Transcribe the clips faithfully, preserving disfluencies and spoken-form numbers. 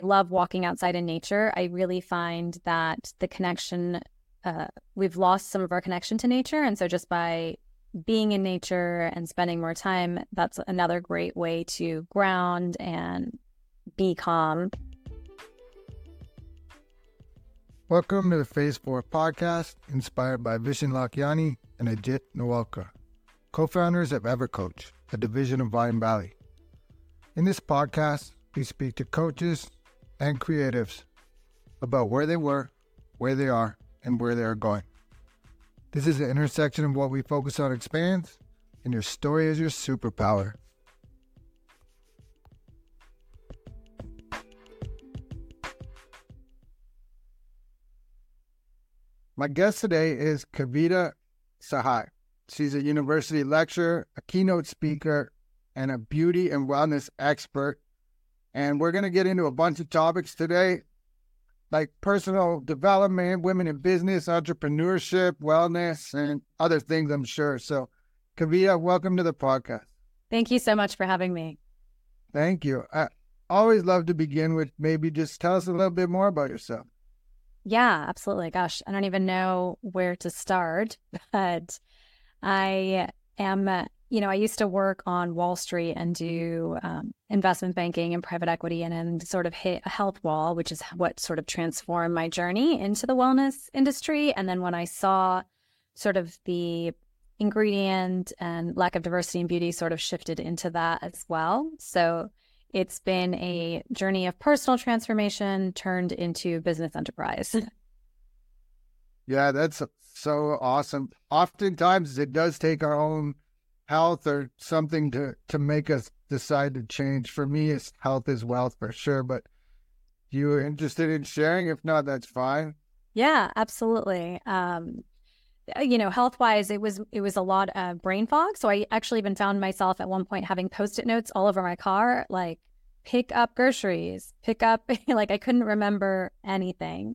love walking outside in nature. I really find that the connection, uh, we've lost some of our connection to nature. And so just by being in nature and spending more time, that's another great way to ground and be calm. Welcome to the Phase four podcast, inspired by Vishen Lakhiani and Ajit Nawalkar, co-founders of EverCoach, a division of Mindvalley. In this podcast, we speak to coaches and creatives about where they were, where they are, and where they are going. This is the intersection of what we focus on expands, and your story is your superpower. My guest today is Kavita Sahai. She's a university lecturer, a keynote speaker, and a beauty and wellness expert. And we're going to get into a bunch of topics today, like personal development, women in business, entrepreneurship, wellness, and other things, I'm sure. So, Kavita, welcome to the podcast. Thank you so much for having me. Thank you. I always love to begin with maybe just tell us a little bit more about yourself. Yeah, absolutely. Gosh, I don't even know where to start, but I am, uh, you know, I used to work on Wall Street and do um, investment banking and private equity, and then sort of hit a health wall, which is what sort of transformed my journey into the wellness industry. And then when I saw sort of the ingredient and lack of diversity in beauty sort of shifted into that as well. So it's been a journey of personal transformation turned into business enterprise. Yeah, that's so awesome. Oftentimes it does take our own health or something to, to make us decide to change. For me, it's health is wealth for sure, but you're interested in sharing? If not, that's fine. Yeah, absolutely. Um, you know, health-wise, it was it was a lot of brain fog. So I actually even found myself at one point having Post-it notes all over my car, like pick up groceries, pick up, like I couldn't remember anything.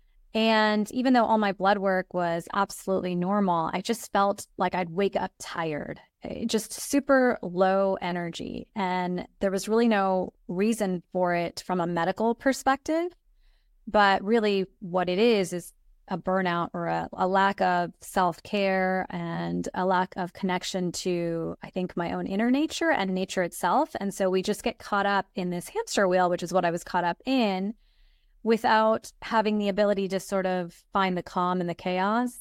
And even though all my blood work was absolutely normal, I just felt like I'd wake up tired, just super low energy. And there was really no reason for it from a medical perspective. But really what it is, is a burnout or a, a lack of self-care and a lack of connection to, I think, my own inner nature and nature itself. And so we just get caught up in this hamster wheel, which is what I was caught up in, without having the ability to sort of find the calm in the chaos.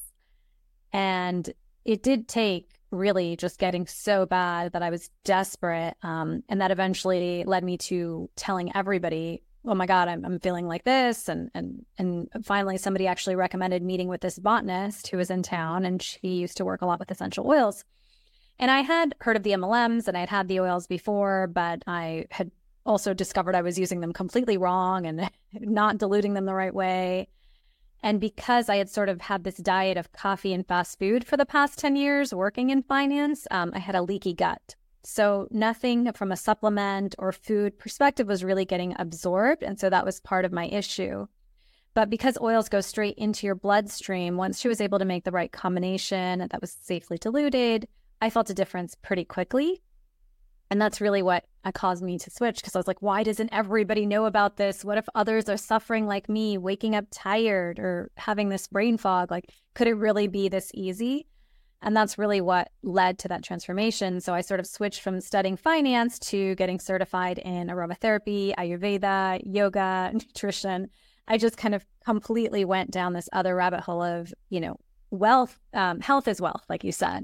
And it did take really just getting so bad that I was desperate. Um, and that eventually led me to telling everybody, oh my God, I'm, I'm feeling like this. And, and, and finally somebody actually recommended meeting with this botanist who was in town, and she used to work a lot with essential oils. And I had heard of the M L Ms and I'd had the oils before, but I had also discovered I was using them completely wrong and not diluting them the right way. And because I had sort of had this diet of coffee and fast food for the past ten years working in finance, um, I had a leaky gut. So nothing from a supplement or food perspective was really getting absorbed. And so that was part of my issue. But because oils go straight into your bloodstream, once she was able to make the right combination that was safely diluted, I felt a difference pretty quickly. And that's really what caused me to switch, because I was like, why doesn't everybody know about this? What if others are suffering like me, waking up tired or having this brain fog? Like, could it really be this easy? And that's really what led to that transformation. So I sort of switched from studying finance to getting certified in aromatherapy, Ayurveda, yoga, nutrition. I just kind of completely went down this other rabbit hole of, you know, wealth, um, health is wealth, like you said.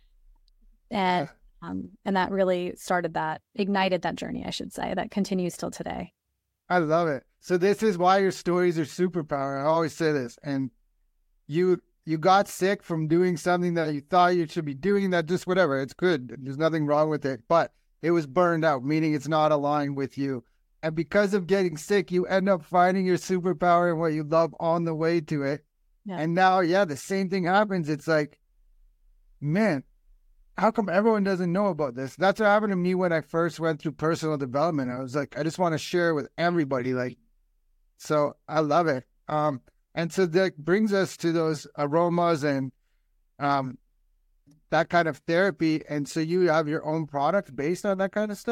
And Um, and that really started that, ignited that journey, I should say, that continues till today. I love it. So this is why your stories are superpower. I always say this. And you you got sick from doing something that you thought you should be doing, that just whatever. It's good. There's nothing wrong with it. But it was burned out, meaning it's not aligned with you. And because of getting sick, you end up finding your superpower and what you love on the way to it. Yeah. And now, yeah, the same thing happens. It's like, man, how come everyone doesn't know about this? That's what happened to me when I first went through personal development. I was like, I just want to share with everybody. Like, so I love it. Um, and so that brings us to those aromas and um, that kind of therapy. And so you have your own product based on that kind of stuff?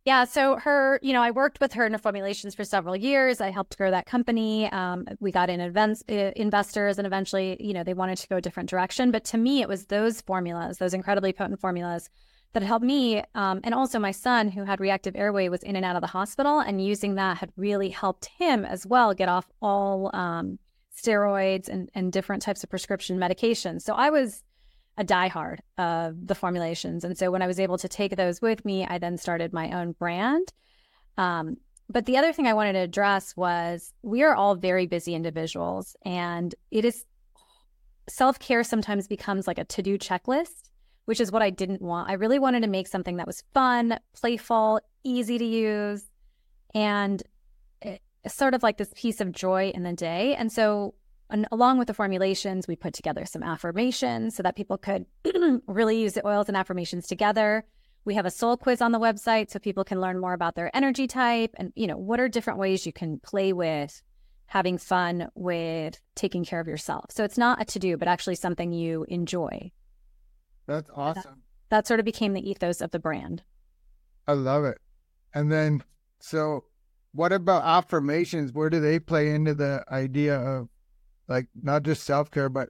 Yeah, so her, you know, I worked with her in her formulations for several years. I helped grow that company. Um, we got in events, uh, investors, and eventually, you know, they wanted to go a different direction. But to me, it was those formulas, those incredibly potent formulas that helped me. Um, and also my son, who had reactive airway, was in and out of the hospital, and using that had really helped him as well get off all um, steroids and, and different types of prescription medications. So I was a diehard of the formulations. And so when I was able to take those with me, I then started my own brand. Um, but the other thing I wanted to address was we are all very busy individuals, and it is self-care sometimes becomes like a to-do checklist, which is what I didn't want. I really wanted to make something that was fun, playful, easy to use, and it, sort of like this piece of joy in the day. And so And along with the formulations, we put together some affirmations so that people could really use the oils and affirmations together. We have a soul quiz on the website so people can learn more about their energy type and, you know, what are different ways you can play with having fun with taking care of yourself. So it's not a to-do, but actually something you enjoy. That's awesome. That, that sort of became the ethos of the brand. I love it. And then, so what about affirmations? Where do they play into the idea of, like, not just self-care, but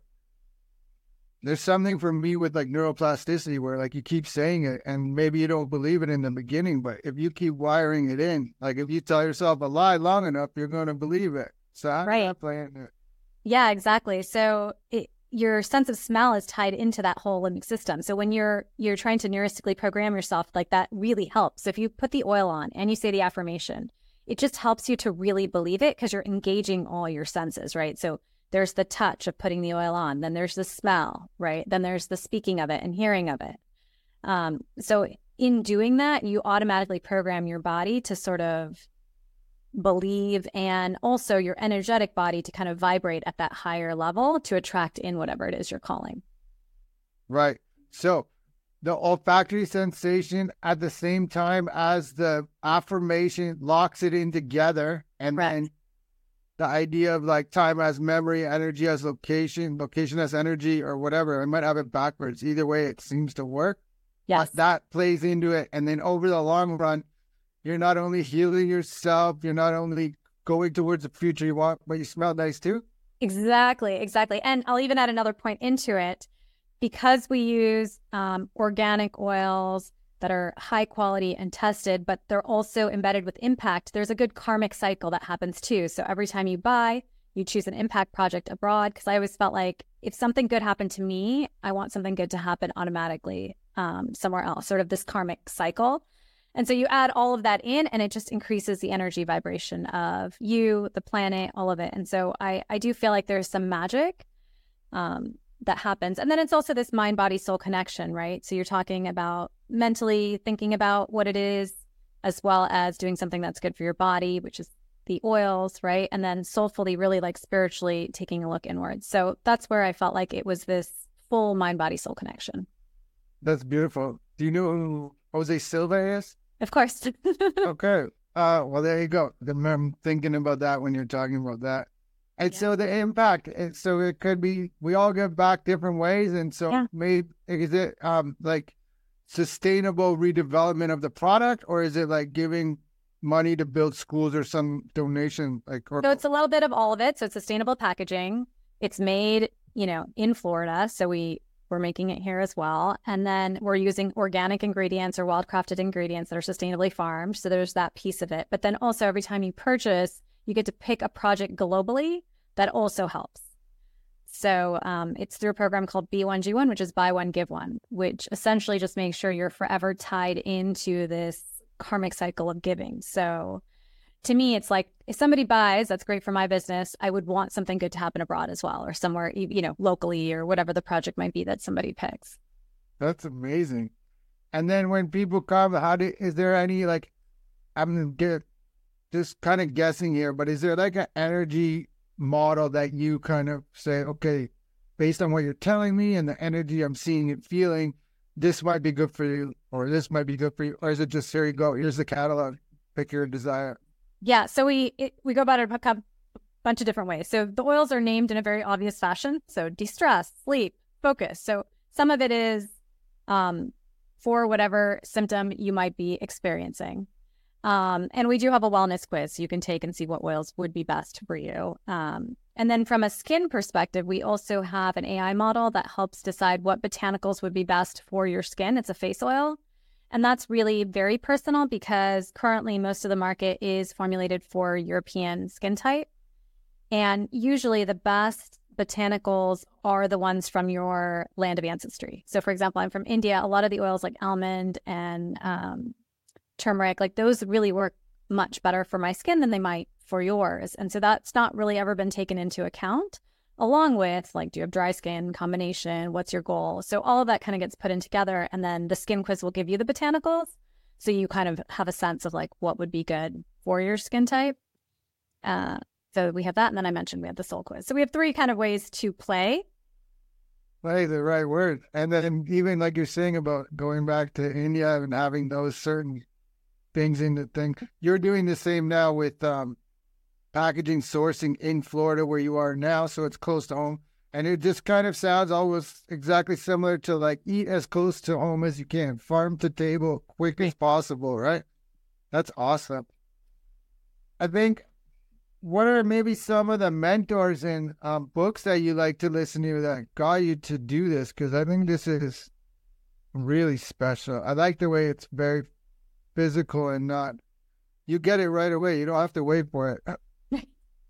there's something for me with like neuroplasticity where like you keep saying it and maybe you don't believe it in the beginning, but if you keep wiring it in, like if you tell yourself a lie long enough, you're going to believe it. So how right. does that play into it? Yeah, exactly. So it, your sense of smell is tied into that whole limbic system. So when you're you're trying to neuristically program yourself, like that really helps. So if you put the oil on and you say the affirmation, it just helps you to really believe it because you're engaging all your senses, right? So there's the touch of putting the oil on. Then there's the smell, right? Then there's the speaking of it and hearing of it. Um, so in doing that, you automatically program your body to sort of believe, and also your energetic body to kind of vibrate at that higher level to attract in whatever it is you're calling. Right. So the olfactory sensation at the same time as the affirmation locks it in together, and Correct. then the idea of like time as memory, energy as location, location as energy, or whatever. I might have it backwards. Either way, it seems to work. Yes. But that plays into it. And then over the long run, you're not only healing yourself, you're not only going towards the future you want, but you smell nice too. Exactly, exactly. And I'll even add another point into it. Because we use um, organic oils that are high quality and tested, but they're also embedded with impact, there's a good karmic cycle that happens too. So every time you buy, you choose an impact project abroad, because I always felt like if something good happened to me, I want something good to happen automatically um, somewhere else, sort of this karmic cycle. And so you add all of that in, and it just increases the energy vibration of you, the planet, all of it. And so I, I do feel like there's some magic um, that happens. And then it's also this mind, body, soul connection, right? So you're talking about mentally thinking about what it is, as well as doing something that's good for your body, which is the oils, right? And then soulfully, really like spiritually taking a look inwards. So that's where I felt like it was this full mind, body, soul connection. That's beautiful. Do you know who Jose Silva is? Of course. Okay. Uh, well, there you go. I'm thinking about that when you're talking about that. And yeah. So the impact, and so it could be, we all give back different ways. And so yeah. maybe, is it um like sustainable redevelopment of the product, or is it like giving money to build schools or some donation? Like, or... So it's a little bit of all of it. So it's sustainable packaging. It's made, you know, in Florida. So we, we're making it here as well. And then we're using organic ingredients or wild-crafted ingredients that are sustainably farmed. So there's that piece of it. But then also every time you purchase, you get to pick a project globally that also helps. So um, it's through a program called B one G one, which is buy one, give one, which essentially just makes sure you're forever tied into this karmic cycle of giving. So to me, it's like if somebody buys, that's great for my business. I would want something good to happen abroad as well, or somewhere, you know, locally, or whatever the project might be that somebody picks. That's amazing. And then when people come, how do, is there any, like, I'm get, just kind of guessing here, but is there like an energy model that you kind of say, okay, based on what you're telling me and the energy I'm seeing and feeling, this might be good for you, or this might be good for you? Or is it just, here you go, here's the catalog, pick your desire? Yeah, so we it, we go about it a bunch of different ways. So the oils are named in a very obvious fashion. So de-stress, sleep, focus. So some of it is um, for whatever symptom you might be experiencing. Um, and we do have a wellness quiz you can take and see what oils would be best for you. Um, and then from a skin perspective, we also have an A I model that helps decide what botanicals would be best for your skin. It's a face oil. And that's really very personal because currently most of the market is formulated for European skin type. And usually the best botanicals are the ones from your land of ancestry. So for example, I'm from India. A lot of the oils like almond and um, turmeric, like those really work much better for my skin than they might for yours. And so that's not really ever been taken into account, along with like, do you have dry skin, combination, what's your goal? So all of that kind of gets put in together, and then the skin quiz will give you the botanicals. So you kind of have a sense of like what would be good for your skin type. Uh, so we have that. And then I mentioned we have the soul quiz. So we have three kind of ways to play. Play the right word. And then even like you're saying about going back to India and having those certain things in the thing. You're doing the same now with um, packaging sourcing in Florida where you are now, so it's close to home. And it just kind of sounds almost exactly similar to like eat as close to home as you can, farm to table, quick as possible, right? That's awesome. I think, what are maybe some of the mentors and um, books that you like to listen to that got you to do this? Because I think this is really special. I like the way it's very physical and not, you get it right away. You don't have to wait for it.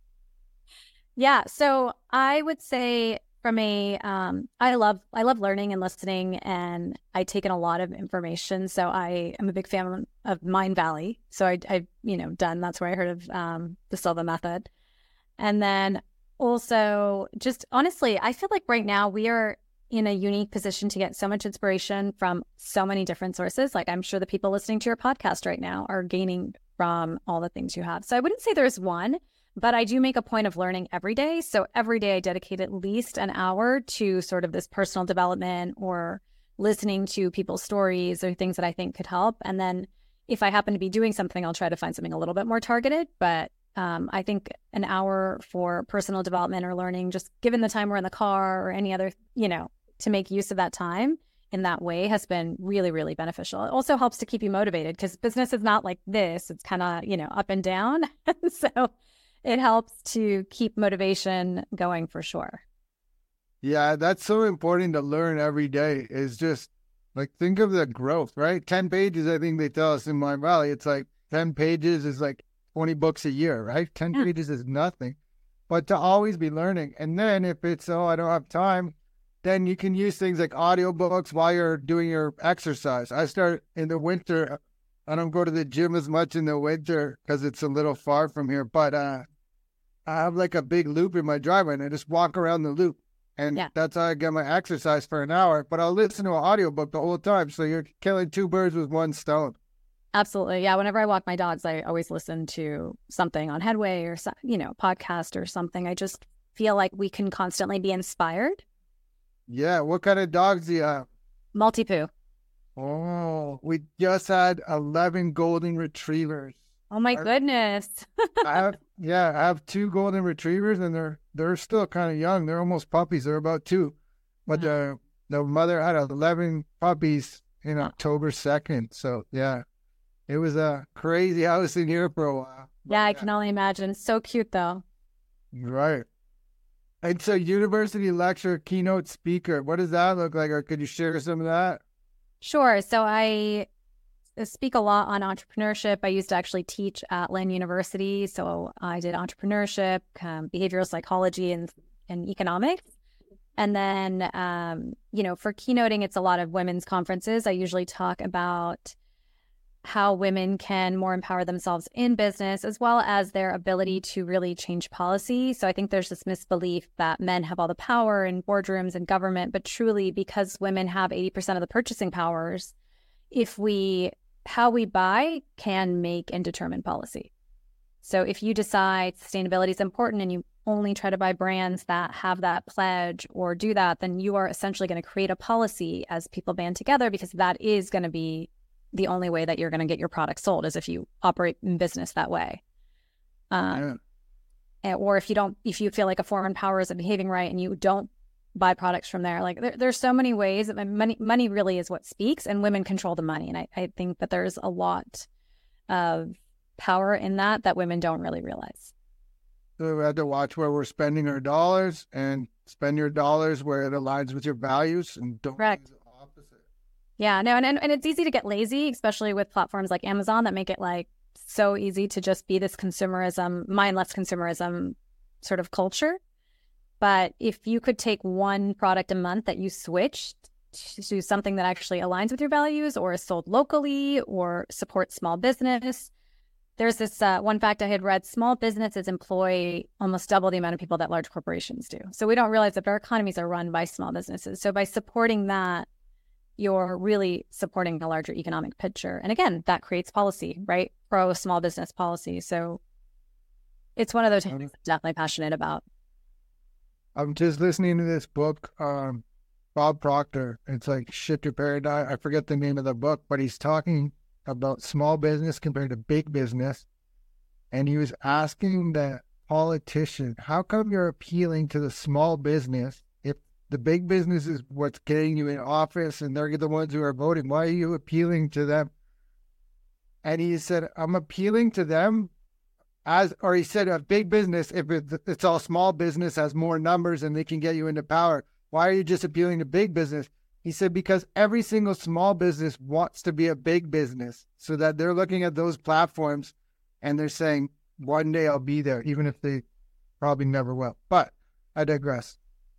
Yeah. So I would say from a, um, I love, I love learning and listening, and I take in a lot of information. So I am a big fan of Mind Valley. So I, I, you know, done, that's where I heard of um, the Silva method. And then also just honestly, I feel like right now we are in a unique position to get so much inspiration from so many different sources. Like I'm sure the people listening to your podcast right now are gaining from all the things you have. So I wouldn't say there's one, but I do make a point of learning every day. So every day I dedicate at least an hour to sort of this personal development or listening to people's stories or things that I think could help. And then if I happen to be doing something, I'll try to find something a little bit more targeted. But um, I think an hour for personal development or learning, just given the time we're in the car or any other, you know, to make use of that time in that way has been really, really beneficial. It also helps to keep you motivated because business is not like this. It's kind of, you know, up and down. So it helps to keep motivation going for sure. Yeah, that's so important to learn every day is just like, think of the growth, right? ten pages, I think they tell us in Mind Valley, it's like ten pages is like twenty books a year, right? ten yeah. pages is nothing, but to always be learning. And then if it's, oh, I don't have time, then you can use things like audiobooks while you're doing your exercise. I start in the winter. I don't go to the gym as much in the winter because it's a little far from here, but uh, I have like a big loop in my driveway and I just walk around the loop. And yeah. that's how I get my exercise for an hour. But I'll listen to an audiobook the whole time. So you're killing two birds with one stone. Absolutely. Yeah. Whenever I walk my dogs, I always listen to something on Headway or, you know, podcast or something. I just feel like we can constantly be inspired. Yeah. What kind of dogs do you have? Maltipoo. Oh, we just had eleven golden retrievers. Oh my I, goodness. I have, yeah, I have two golden retrievers and they're, they're still kind of young. They're almost puppies. They're about two, but the, the mother had eleven puppies in October second. So yeah, it was a crazy house in here for a while. But, yeah, I can only imagine. So cute though. Right. And so university lecturer, keynote speaker, what does that look like? Or could you share some of that? Sure. So I speak a lot on entrepreneurship. I used to actually teach at Lynn University. So I did entrepreneurship, um, behavioral psychology, and, and economics. And then, um, you know, for keynoting, it's a lot of women's conferences. I usually talk about how women can more empower themselves in business, as well as their ability to really change policy. So I think there's this misbelief that men have all the power in boardrooms and government, but truly because women have eighty percent of the purchasing powers, if we, how we buy can make and determine policy. So if you decide sustainability is important and you only try to buy brands that have that pledge or do that, then you are essentially going to create a policy as people band together, because that is going to be the only way that you're going to get your product sold, is if you operate in business that way. Um, yeah. Or if you don't, if you feel like a foreign power isn't behaving right and you don't buy products from there, like there, there's so many ways. Money, money really is what speaks, and women control the money. And I, I think that there's a lot of power in that that women don't really realize. So we have to watch where we're spending our dollars and spend your dollars where it aligns with your values, and don't Correct. do the opposite. Yeah, no, and, and and it's easy to get lazy, especially with platforms like Amazon that make it like so easy to just be this consumerism, mindless consumerism sort of culture. But if you could take one product a month that you switched to something that actually aligns with your values, or is sold locally, or supports small business. There's this uh, one fact I had read: small businesses employ almost double the amount of people that large corporations do. So we don't realize that our economies are run by small businesses. So by supporting that, you're really supporting the larger economic picture. And again, that creates policy, right? Pro small business policy. So it's one of those things I'm definitely passionate about. I'm just listening to this book, um, Bob Proctor. It's like Shift Your Paradigm. I forget the name of the book, but he's talking about small business compared to big business. And he was asking the politician, how come you're appealing to the small business if the big business is what's getting you in office and they're the ones who are voting? Why are you appealing to them? And he said, I'm appealing to them as, or he said, a big business, if it's all small business, has more numbers and they can get you into power. Why are you just appealing to big business? He said, because every single small business wants to be a big business, so that they're looking at those platforms and they're saying, one day I'll be there, even if they probably never will. But I digress.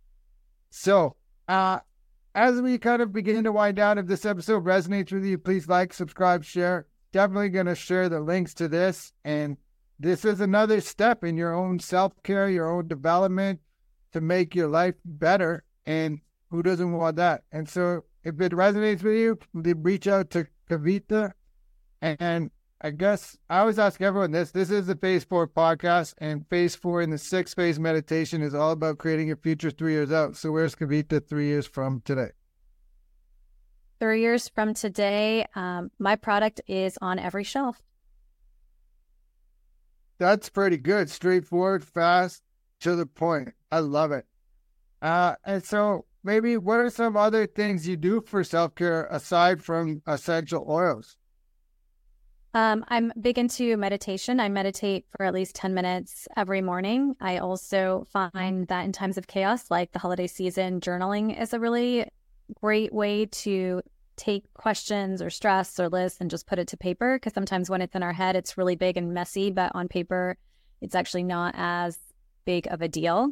So, uh, as we kind of begin to wind down, if this episode resonates with you, please like, subscribe, share. Definitely going to share the links to this. And this is another step in your own self-care, your own development to make your life better. And who doesn't want that? And so if it resonates with you, reach out to Kavita. And I guess I always ask everyone this. This is the Phase four podcast, and Phase four in the sixth phase meditation is all about creating your future three years out. So where's Kavita three years from today? Three years from today, um, my product is on every shelf. That's pretty good. Straightforward, fast, to the point. I love it. Uh, and so maybe what are some other things you do for self-care aside from essential oils? Um, I'm big into meditation. I meditate for at least ten minutes every morning. I also find that in times of chaos, like the holiday season, journaling is a really great way to take questions or stress or lists and just put it to paper. Because sometimes when it's in our head, it's really big and messy, but on paper, it's actually not as big of a deal.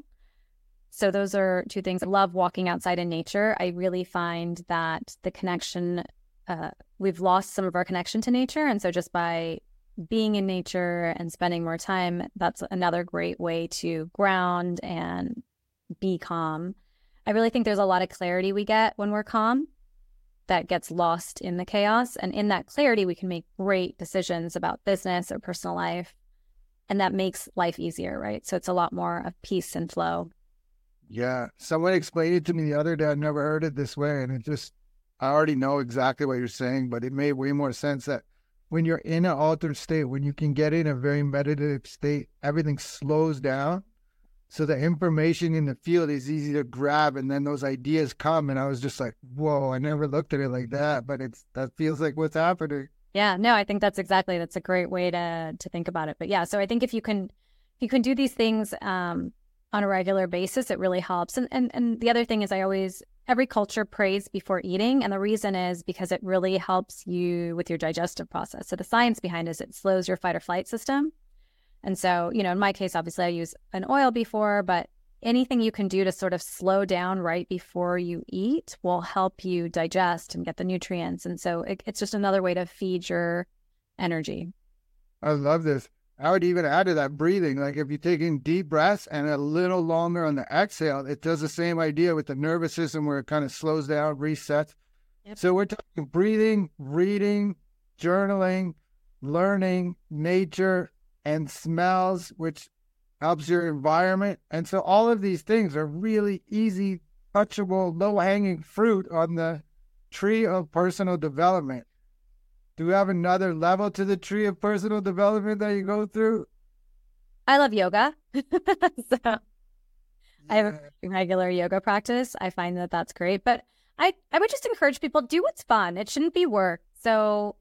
So those are two things. I love walking outside in nature. I really find that the connection, uh, we've lost some of our connection to nature. And so just by being in nature and spending more time, that's another great way to ground and be calm. I really think there's a lot of clarity we get when we're calm that gets lost in the chaos. And in that clarity, we can make great decisions about business or personal life. And that makes life easier, right? So it's a lot more of peace and flow. Yeah. Someone explained it to me the other day. I'd never heard it this way. And it just, I already know exactly what you're saying, but it made way more sense that when you're in an altered state, when you can get in a very meditative state, everything slows down. So the information in the field is easy to grab, and then those ideas come. And I was just like, whoa, I never looked at it like that, but it's, that feels like what's happening. Yeah, no, I think that's exactly, that's a great way to to think about it. But yeah, so I think if you can, if you can do these things um, on a regular basis, it really helps. And, and and the other thing is I always, every culture prays before eating. And the reason is because it really helps you with your digestive process. So the science behind it is it slows your fight or flight system. And so, you know, in my case, obviously I use an oil before, but anything you can do to sort of slow down right before you eat will help you digest and get the nutrients. And so it, it's just another way to feed your energy. I love this. I would even add to that breathing. Like if you're taking deep breaths and a little longer on the exhale, it does the same idea with the nervous system where it kind of slows down, resets. Yep. So we're talking breathing, reading, journaling, learning, nature, and smells, which helps your environment. And so all of these things are really easy, touchable, low-hanging fruit on the tree of personal development. Do we have another level to the tree of personal development that you go through? I love yoga. so yeah. I have a regular yoga practice. I find that that's great. But I, I would just encourage people, do what's fun. It shouldn't be work. So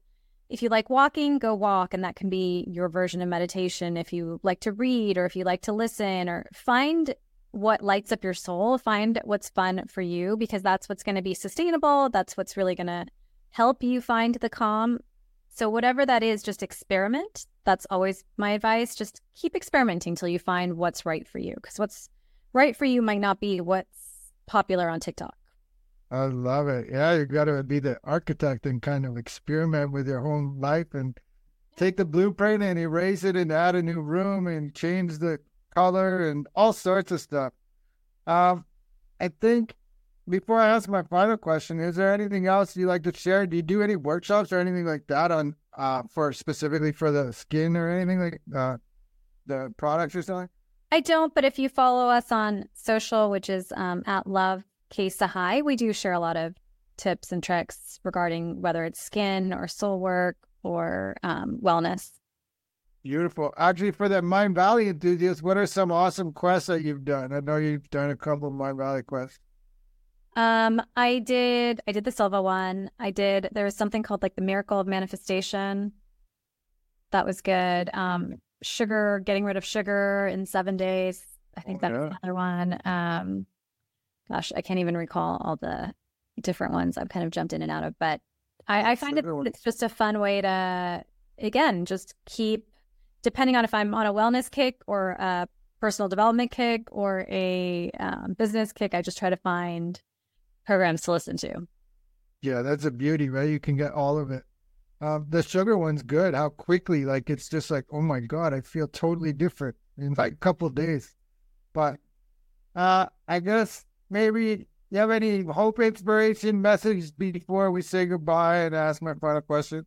if you like walking, go walk, and that can be your version of meditation. If you like to read, or if you like to listen, or find what lights up your soul, find what's fun for you, because that's what's going to be sustainable. That's what's really going to help you find the calm. So whatever that is, just experiment. That's always my advice. Just keep experimenting till you find what's right for you, because what's right for you might not be what's popular on TikTok. I love it. Yeah, you got to be the architect and kind of experiment with your whole life and take the blueprint and erase it and add a new room and change the color and all sorts of stuff. Um, I think before I ask my final question, is there anything else you'd like to share? Do you do any workshops or anything like that on uh, for specifically for the skin or anything like uh, the products you're selling? I don't, but if you follow us on social, which is um, at Love K Sahai, we do share a lot of tips and tricks regarding whether it's skin or soul work or um, wellness. Beautiful. Actually, for the Mind Valley enthusiasts, what are some awesome quests that you've done? I know you've done a couple of Mind Valley quests. Um, I did, I did the Silva one. I did, there was something called like the Miracle of Manifestation. That was good. Um, sugar, getting rid of sugar in seven days. I think oh, that's yeah. another one. Um, gosh, I can't even recall all the different ones I've kind of jumped in and out of, but I, I find it, it's just a fun way to, again, just keep, depending on if I'm on a wellness kick or a personal development kick or a um, business kick, I just try to find programs to listen to. Yeah, that's a beauty, right? You can get all of it. Um, the sugar one's good. How quickly, like, it's just like, oh my God, I feel totally different in like a couple of days. But uh, I guess maybe you have any hope, inspiration, message before we say goodbye and ask my final question?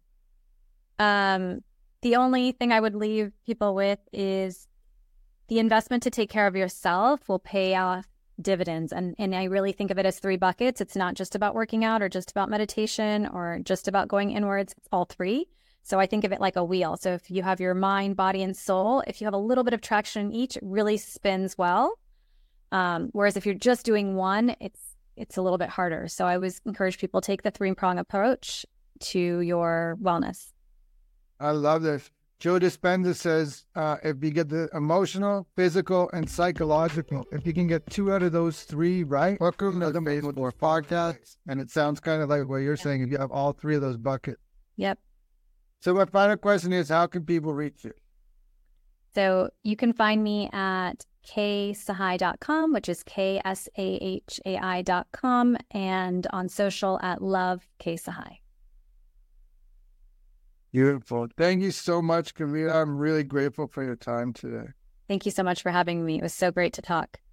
Um, the only thing I would leave people with is the investment to take care of yourself will pay off dividends. And, and I really think of it as three buckets. It's not just about working out or just about meditation or just about going inwards. It's all three. So I think of it like a wheel. So if you have your mind, body, and soul, if you have a little bit of traction in each, it really spins well. Um, whereas if you're just doing one, it's it's a little bit harder. So I always encourage people to take the three-prong approach to your wellness. I love this. Joe Dispenza says, uh, if you get the emotional, physical, and psychological, if you can get two out of those three right, welcome to the Facebook podcast. And it sounds kind of like what you're saying, if you have all three of those buckets. Yep. So my final question is, how can people reach you? So you can find me at k sahai dot com, which is K S A H A I dot com, and on social at Love K Sahai. Beautiful. Thank you so much, Camila. I'm really grateful for your time today. Thank you so much for having me. It was so great to talk.